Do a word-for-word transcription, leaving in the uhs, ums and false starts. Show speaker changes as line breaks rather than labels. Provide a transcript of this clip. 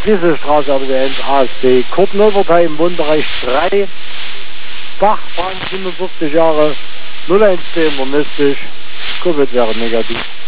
Wieselstraße, aber der eins A S B. Kurt Nolvertei im Wohnbereich drei. Bach, Frank, siebenundfünfzig Jahre, null eins zehn, monistisch. Covid wäre negativ.